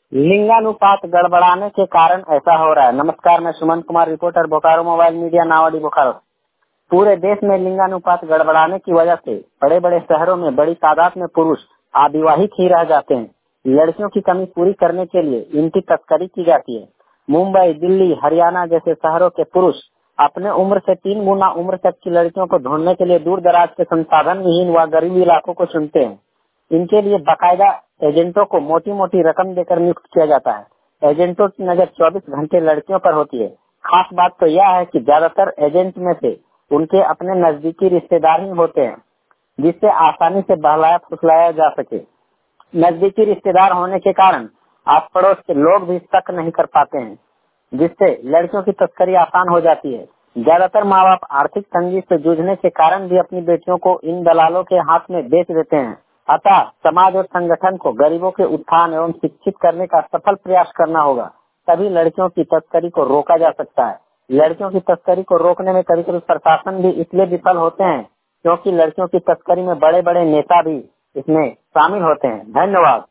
लिंगानुपात गड़बड़ाने के कारण ऐसा हो रहा है। नमस्कार, मैं Suman Kumar, reporter Bokaro mobile media Nawadih Bokaro. पूरे देश में लिंगानुपात गड़बड़ाने की वजह से बड़े बड़े शहरों में बड़ी तादाद में पुरुष अविवाहित ही रह जाते हैं। लड़कियों की कमी पूरी करने के लिए इनकी तस्करी की जाती है। मुंबई, दिल्ली, हरियाणा जैसे शहरों के पुरुष अपने उम्र से 3 गुना उम्र तक की लड़कियों को ढूंढने के लिए दूर दराज के संसाधन विहीन व गरीब इलाकों को चुनते हैं। इनके लिए बाकायदा एजेंटों को मोटी मोटी रकम देकर नियुक्त किया जाता है। एजेंटों की नजर 24 घंटे लड़कियों पर होती है। खास बात तो यह है कि ज्यादातर एजेंट में से उनके अपने नजदीकी रिश्तेदार ही होते हैं, जिससे आसानी से बहलाया फुसलाया जा सके। नजदीकी रिश्तेदार होने के कारण आस पड़ोस के लोग भी शक नहीं कर पाते हैं, जिससे लड़कियों की तस्करी आसान हो जाती है। ज्यादातर माँ बाप आर्थिक तंगी से जूझने के कारण भी अपनी बेटियों को इन दलालों के हाथ में बेच देते हैं। अतः समाज और संगठन को गरीबों के उत्थान एवं शिक्षित करने का सफल प्रयास करना होगा, तभी लड़कियों की तस्करी को रोका जा सकता है। लड़कियों की तस्करी को रोकने में कभी कभी प्रशासन भी इसलिए विफल होते हैं क्योंकि लड़कियों की तस्करी में बड़े बड़े नेता भी इसमें शामिल होते हैं। धन्यवाद।